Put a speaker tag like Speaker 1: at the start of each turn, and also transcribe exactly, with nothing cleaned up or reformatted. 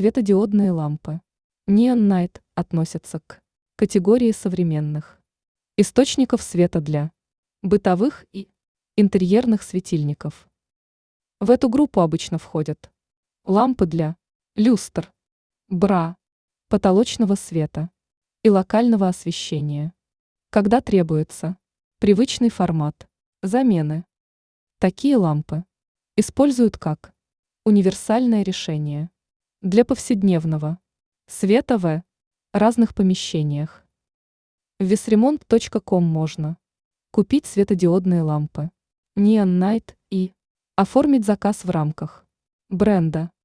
Speaker 1: Светодиодные лампы Neon Night относятся к категории современных источников света для бытовых и интерьерных светильников. В эту группу обычно входят лампы для люстр, бра, потолочного света и локального освещения, когда требуется привычный формат замены. Такие лампы используют как универсальное решение для повседневного света в разных помещениях. В весремонт точка ком можно купить светодиодные лампы Neon Night и оформить заказ в рамках бренда